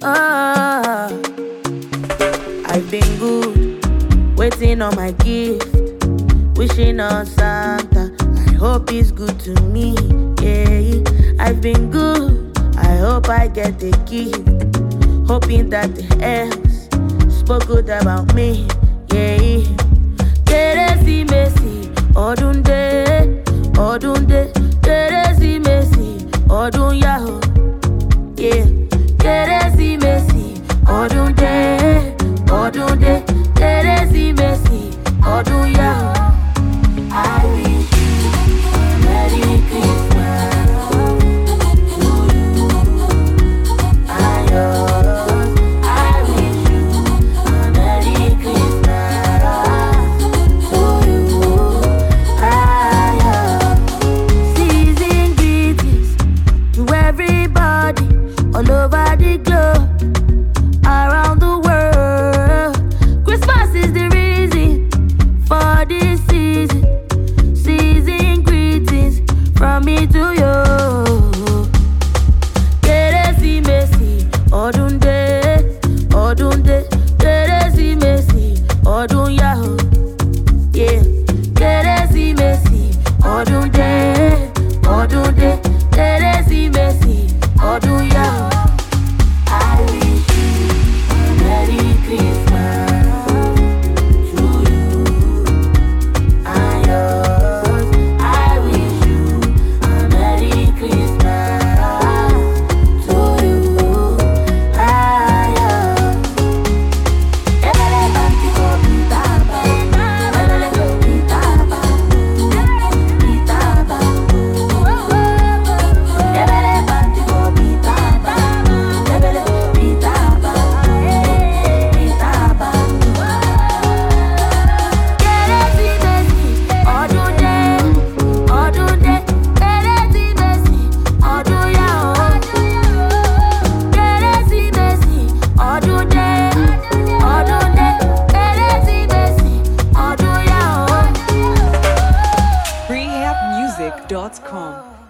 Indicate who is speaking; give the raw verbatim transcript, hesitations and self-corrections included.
Speaker 1: Oh, I've been good, waiting on my gift, wishing on Santa. I hope he's good to me. Yeah, I've been good. I hope I get a gift, hoping that the elves spoke good about me. Yeah, Kérésìmesì, ọdún dé, ọdún dé. Kérésìmesì, ọdún yá o. Yeah, Kérésìmesì, ọdún dé, ọdún dé. Kérésìmesì, ọdún yá o. I wish you a Merry Christmas to you and yours. I wish you a Merry Christmas to you and yours. Season greetings to everybody all over the globe, around the world. Christmas is the reason for this season. Season greetings from me to you. Kérésìmesì, ọdún dé, ọdún dé. Kérésìmesì, ọdún yá o. Yeah, Kérésìmesì, ọdún dé, ọdún dé. Kérésìmesì, ọdún yá o. I wish you a Merry Christmas to you and yours. I wish you a Merry Christmas to you and yours. Ebele banti ko pitaba, ebele ko pitaba, pitaba. Ebele banti ko pitaba, ebele pitaba, pitaba. Kérésìmesì, ọdún dé, ọdún dé. Kérésìmesì, ọdún yá o. Kérésìmesì, ọdún dé, ọdún dé. Kérésìmesì, ọdún yá o.
Speaker 2: rehab music dot com